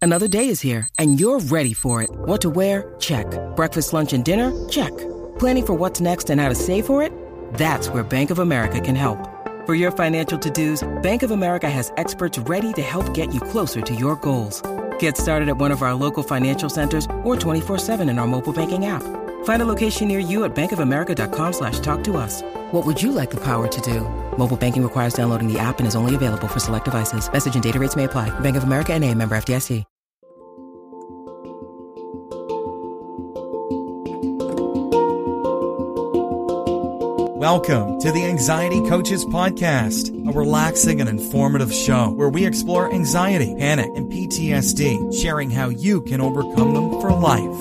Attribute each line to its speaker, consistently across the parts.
Speaker 1: Another day is here, and you're ready for it. What to wear? Check. Breakfast, lunch, and dinner? Check. Planning for what's next and how to save for it? That's where Bank of America can help. For your financial to-dos, Bank of America has experts ready to help get you closer to your goals. Get started at one of our local financial centers or 24/7 in our mobile banking app. Find a location near you at bankofamerica.com/talktous. What would you like the power to do? Mobile banking requires downloading the app and is only available for select devices. Message and data rates may apply. Bank of America N.A., member FDIC.
Speaker 2: Welcome to the Anxiety Coaches Podcast, a relaxing and informative show where we explore anxiety, panic, and PTSD, sharing how you can overcome them for life.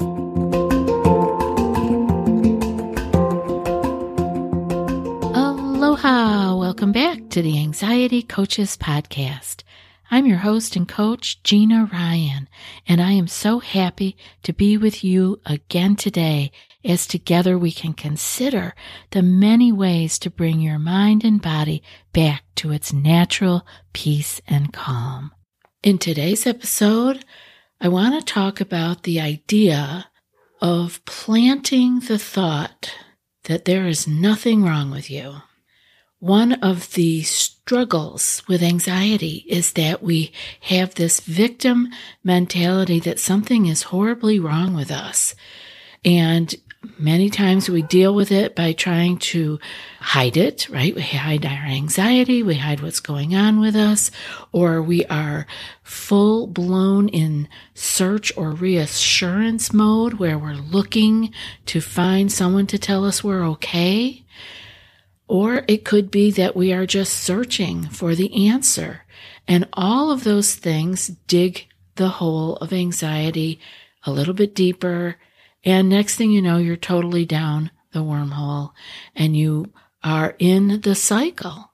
Speaker 3: Aloha! Welcome back to the Anxiety Coaches Podcast. I'm your host and coach, Gina Ryan, and I am so happy to be with you again today as together we can consider the many ways to bring your mind and body back to its natural peace and calm. In today's episode, I want to talk about the idea of planting the thought that there is nothing wrong with you. One of the struggles with anxiety is that we have this victim mentality that something is horribly wrong with us. And many times we deal with it by trying to hide it, right? We hide our anxiety, we hide what's going on with us, or we are full blown in search or reassurance mode where we're looking to find someone to tell us we're okay. Or it could be that we are just searching for the answer. And all of those things dig the hole of anxiety a little bit deeper. And next thing you know, you're totally down the wormhole and you are in the cycle.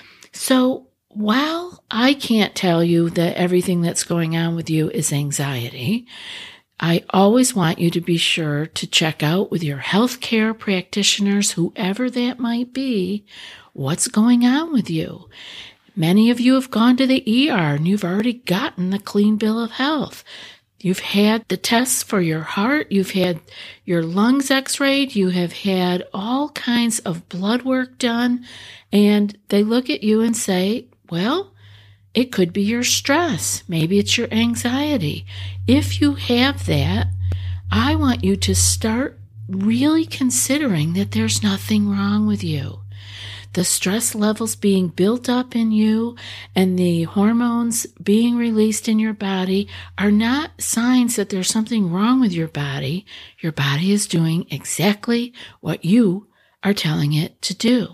Speaker 3: So while I can't tell you that everything that's going on with you is anxiety, I always want you to be sure to check out with your healthcare practitioners, whoever that might be, what's going on with you. Many of you have gone to the ER and you've already gotten the clean bill of health. You've had the tests for your heart, you've had your lungs x-rayed, you have had all kinds of blood work done, and they look at you and say, well, it could be your stress. Maybe it's your anxiety. If you have that, I want you to start really considering that there's nothing wrong with you. The stress levels being built up in you and the hormones being released in your body are not signs that there's something wrong with your body. Your body is doing exactly what you are telling it to do.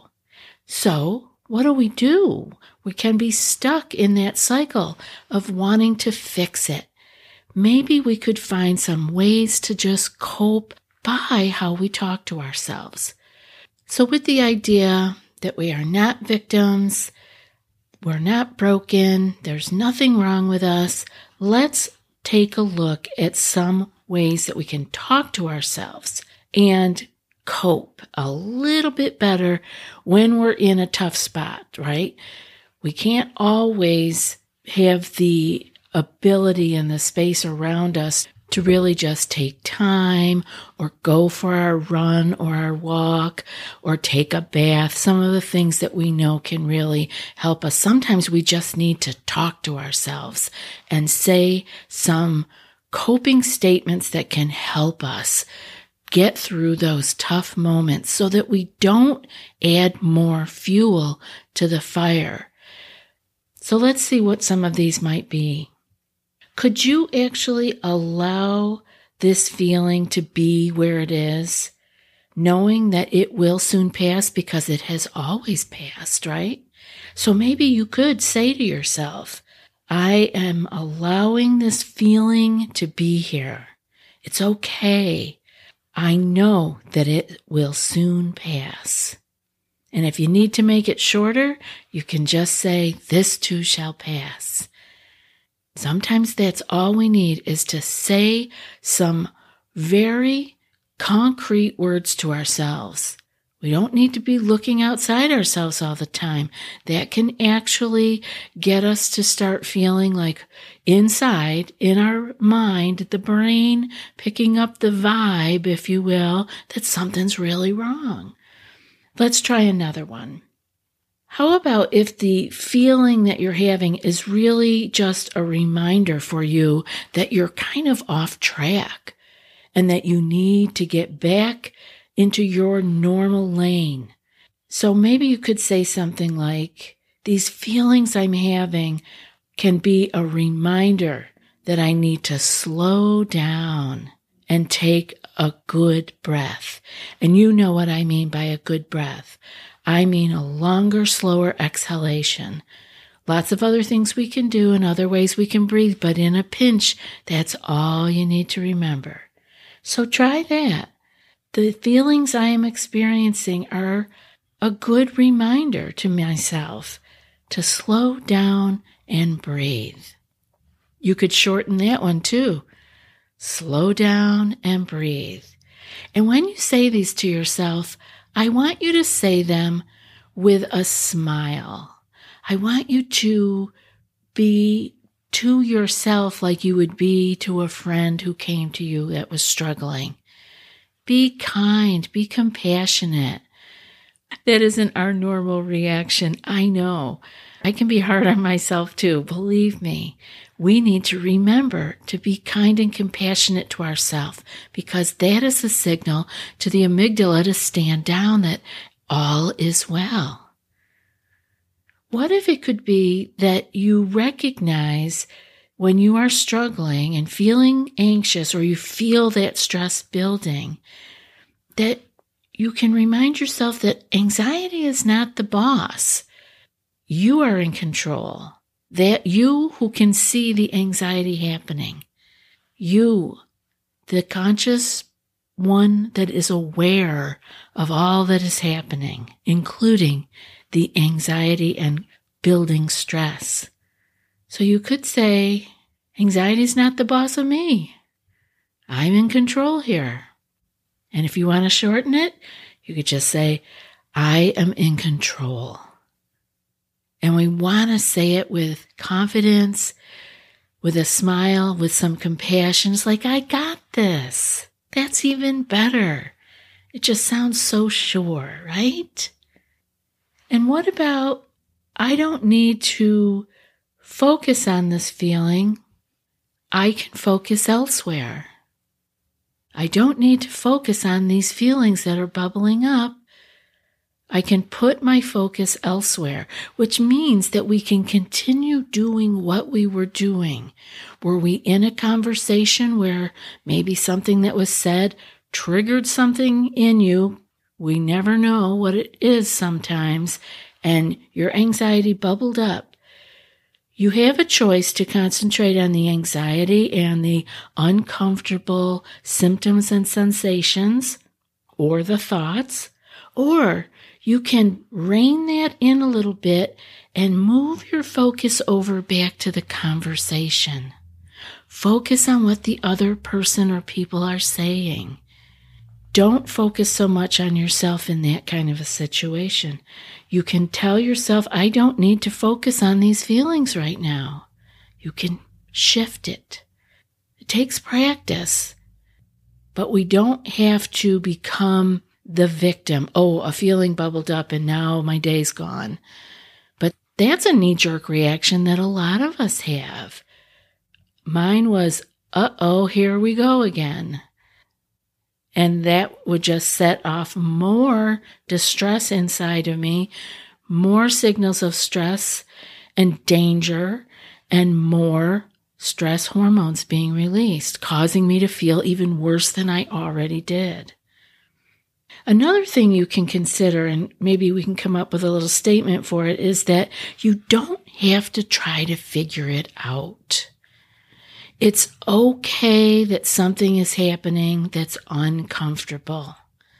Speaker 3: So, what do? We can be stuck in that cycle of wanting to fix it. Maybe we could find some ways to just cope by how we talk to ourselves. So with the idea that we are not victims, we're not broken, there's nothing wrong with us, let's take a look at some ways that we can talk to ourselves and cope a little bit better when we're in a tough spot, right? We can't always have the ability and the space around us to really just take time or go for our run or our walk or take a bath, some of the things that we know can really help us. Sometimes we just need to talk to ourselves and say some coping statements that can help us get through those tough moments so that we don't add more fuel to the fire. So let's see what some of these might be. Could you actually allow this feeling to be where it is, knowing that it will soon pass because it has always passed, right? So maybe you could say to yourself, I am allowing this feeling to be here. It's okay. I know that it will soon pass. And if you need to make it shorter, you can just say, this too shall pass. Sometimes that's all we need is to say some very concrete words to ourselves. We don't need to be looking outside ourselves all the time. That can actually get us to start feeling like inside, in our mind, the brain picking up the vibe, if you will, that something's really wrong. Let's try another one. How about if the feeling that you're having is really just a reminder for you that you're kind of off track and that you need to get back into your normal lane? So maybe you could say something like, these feelings I'm having can be a reminder that I need to slow down and take a good breath. And you know what I mean by a good breath. I mean a longer, slower exhalation. Lots of other things we can do and other ways we can breathe, but in a pinch, that's all you need to remember. So try that. The feelings I am experiencing are a good reminder to myself to slow down and breathe. You could shorten that one too. Slow down and breathe. And when you say these to yourself, I want you to say them with a smile. I want you to be to yourself like you would be to a friend who came to you that was struggling. Be kind, be compassionate. That isn't our normal reaction. I know. I can be hard on myself too. Believe me. We need to remember to be kind and compassionate to ourselves because that is a signal to the amygdala to stand down that all is well. What if it could be that you recognize when you are struggling and feeling anxious or you feel that stress building, that you can remind yourself that anxiety is not the boss. You are in control. That you who can see the anxiety happening. You, the conscious one that is aware of all that is happening, including the anxiety and building stress. So you could say, anxiety is not the boss of me. I'm in control here. And if you want to shorten it, you could just say, I am in control. And we want to say it with confidence, with a smile, with some compassion. It's like, I got this. That's even better. It just sounds so sure, right? And what about, I don't need to focus on this feeling. I can focus elsewhere. I don't need to focus on these feelings that are bubbling up. I can put my focus elsewhere, which means that we can continue doing what we were doing. Were we in a conversation where maybe something that was said triggered something in you? We never know what it is sometimes, and your anxiety bubbled up. You have a choice to concentrate on the anxiety and the uncomfortable symptoms and sensations, or the thoughts, or you can rein that in a little bit and move your focus over back to the conversation. Focus on what the other person or people are saying. Don't focus so much on yourself in that kind of a situation. You can tell yourself, I don't need to focus on these feelings right now. You can shift it. It takes practice, but we don't have to become the victim. Oh, a feeling bubbled up and now my day's gone. But that's a knee-jerk reaction that a lot of us have. Mine was, uh-oh, here we go again. And that would just set off more distress inside of me, more signals of stress and danger, and more stress hormones being released, causing me to feel even worse than I already did. Another thing you can consider, and maybe we can come up with a little statement for it, is that you don't have to try to figure it out. It's okay that something is happening that's uncomfortable.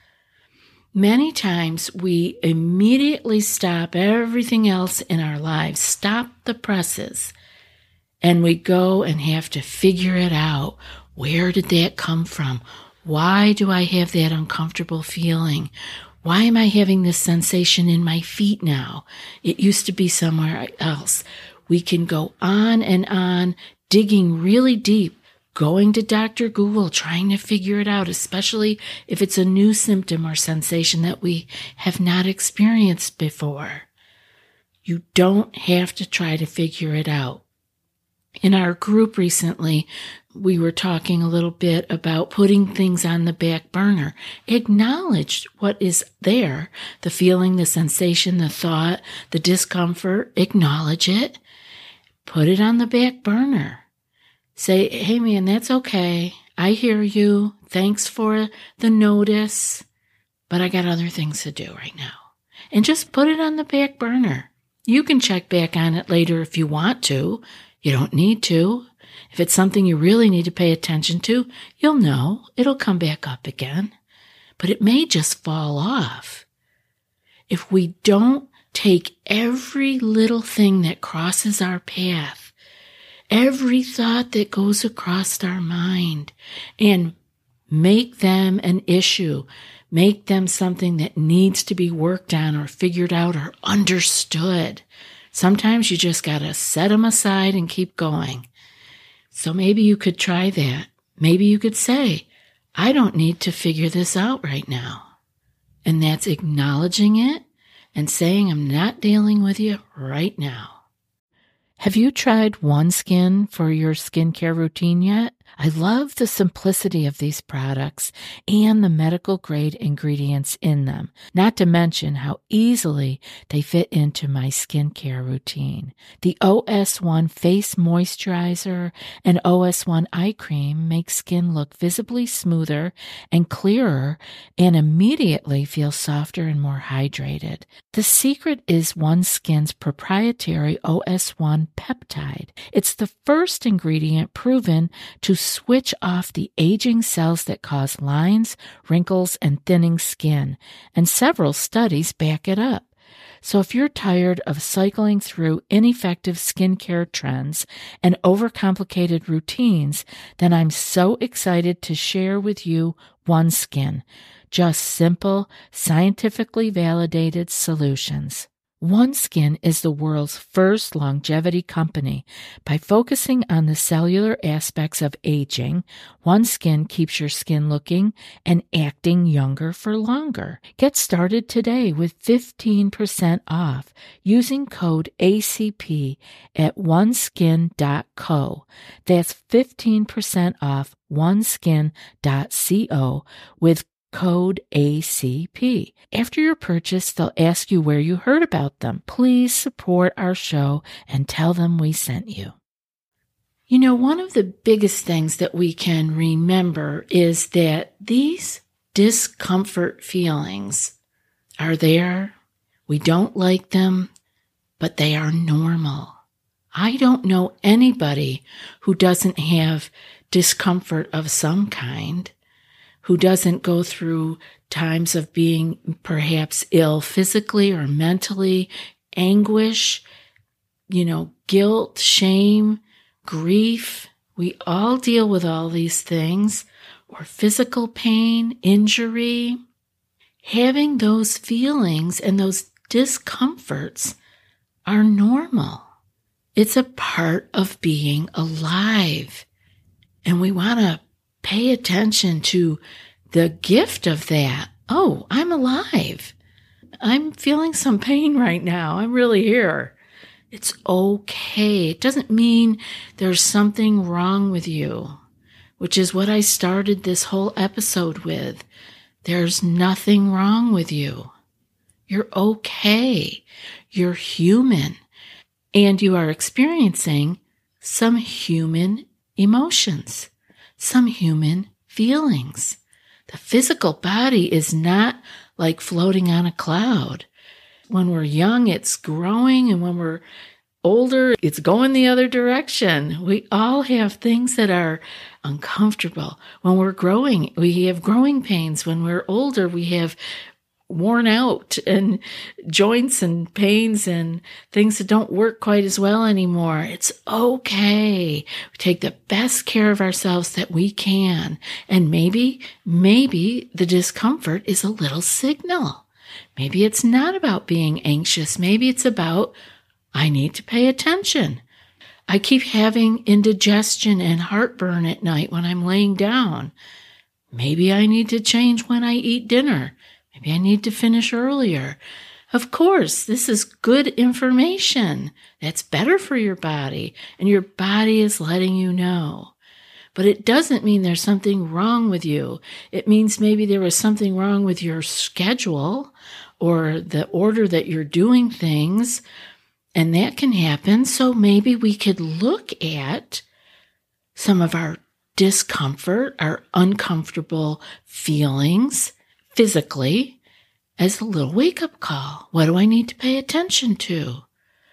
Speaker 3: Many times we immediately stop everything else in our lives, stop the presses, and we go and have to figure it out. Where did that come from? Why do I have that uncomfortable feeling? Why am I having this sensation in my feet now? It used to be somewhere else. We can go on, digging really deep, going to Dr. Google, trying to figure it out, especially if it's a new symptom or sensation that we have not experienced before. You don't have to try to figure it out. In our group recently, we were talking a little bit about putting things on the back burner. Acknowledge what is there, the feeling, the sensation, the thought, the discomfort. Acknowledge it. Put it on the back burner. Say, hey man, that's okay. I hear you. Thanks for the notice, but I got other things to do right now. And just put it on the back burner. You can check back on it later if you want to. You don't need to. If it's something you really need to pay attention to, you'll know. It'll come back up again. But it may just fall off. If we don't take every little thing that crosses our path, every thought that goes across our mind, and make them an issue, make them something that needs to be worked on or figured out or understood. Sometimes you just got to set them aside and keep going. So maybe you could try that. Maybe you could say, I don't need to figure this out right now. And that's acknowledging it and saying, I'm not dealing with you right now. Have you tried OneSkin for your skincare routine yet? I love the simplicity of these products and the medical grade ingredients in them, not to mention how easily they fit into my skincare routine. The OS1 Face Moisturizer and OS1 Eye Cream make skin look visibly smoother and clearer and immediately feel softer and more hydrated. The secret is OneSkin's proprietary OS1 peptide. It's the first ingredient proven to switch off the aging cells that cause lines, wrinkles, and thinning skin, and several studies back it up. So if you're tired of cycling through ineffective skincare trends and overcomplicated routines, then I'm so excited to share with you OneSkin, just simple, scientifically validated solutions. OneSkin is the world's first longevity company. By focusing on the cellular aspects of aging, OneSkin keeps your skin looking and acting younger for longer. Get started today with 15% off using code ACP at oneskin.co. That's 15% off oneskin.co with code ACP. After your purchase, they'll ask you where you heard about them. Please support our show and tell them we sent you. You know, one of the biggest things that we can remember is that these discomfort feelings are there. We don't like them, but they are normal. I don't know anybody who doesn't have discomfort of some kind, who doesn't go through times of being perhaps ill physically or mentally, anguish, guilt, shame, grief. We all deal with all these things, or physical pain, injury. Having those feelings and those discomforts are normal. It's a part of being alive. And we want to pay attention to the gift of that. Oh, I'm alive. I'm feeling some pain right now. I'm really here. It's okay. It doesn't mean there's something wrong with you, which is what I started this whole episode with. There's nothing wrong with you. You're okay. You're human. And you are experiencing some human emotions, some human feelings. The physical body is not like floating on a cloud. When we're young, it's growing, and when we're older, it's going the other direction. We all have things that are uncomfortable. When we're growing, we have growing pains. When we're older, we have worn out and joints and pains and things that don't work quite as well anymore. It's okay. We take the best care of ourselves that we can. And maybe the discomfort is a little signal. Maybe it's not about being anxious. Maybe it's about, I need to pay attention. I keep having indigestion and heartburn at night when I'm laying down. Maybe I need to change when I eat dinner. Maybe I need to finish earlier. Of course, this is good information. That's better for your body, and your body is letting you know. But it doesn't mean there's something wrong with you. It means maybe there was something wrong with your schedule or the order that you're doing things, and that can happen. So maybe we could look at some of our discomfort, our uncomfortable feelings physically as a little wake-up call. What do I need to pay attention to?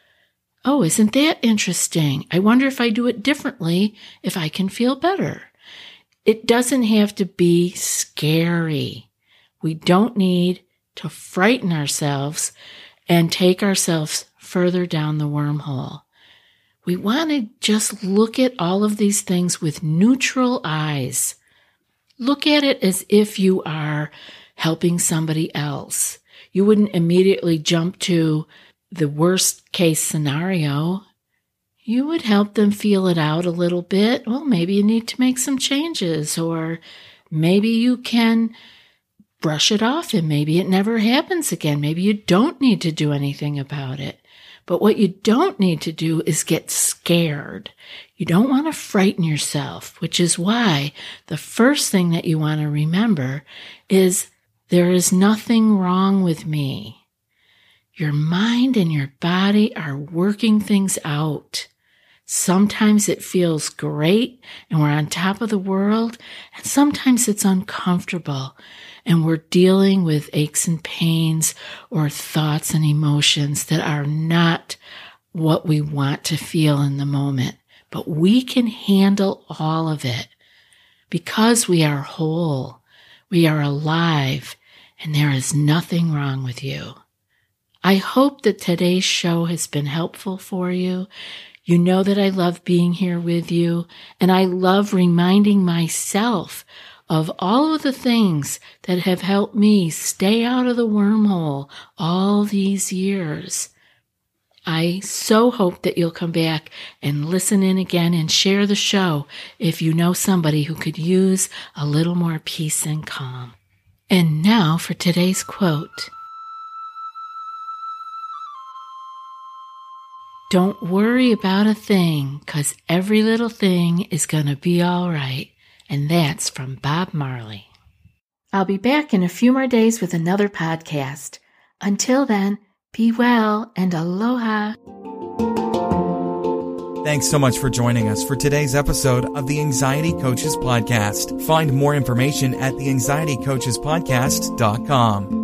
Speaker 3: Oh, isn't that interesting? I wonder if I do it differently, if I can feel better. It doesn't have to be scary. We don't need to frighten ourselves and take ourselves further down the wormhole. We want to just look at all of these things with neutral eyes. Look at it as if you are helping somebody else. You wouldn't immediately jump to the worst case scenario. You would help them feel it out a little bit. Well, maybe you need to make some changes, or maybe you can brush it off and maybe it never happens again. Maybe you don't need to do anything about it. But what you don't need to do is get scared. You don't want to frighten yourself, which is why the first thing that you want to remember is there is nothing wrong with me. Your mind and your body are working things out. Sometimes it feels great and we're on top of the world, and sometimes it's uncomfortable and we're dealing with aches and pains or thoughts and emotions that are not what we want to feel in the moment. But we can handle all of it because we are whole, we are alive, and there is nothing wrong with you. I hope that today's show has been helpful for you. You know that I love being here with you, and I love reminding myself of all of the things that have helped me stay out of the wormhole all these years. I so hope that you'll come back and listen in again and share the show if you know somebody who could use a little more peace and calm. And now for today's quote. Don't worry about a thing, 'cause every little thing is going to be all right. And that's from Bob Marley. I'll be back in a few more days with another podcast. Until then, be well and aloha.
Speaker 2: Thanks so much for joining us for today's episode of the Anxiety Coaches Podcast. Find more information at theanxietycoachespodcast.com.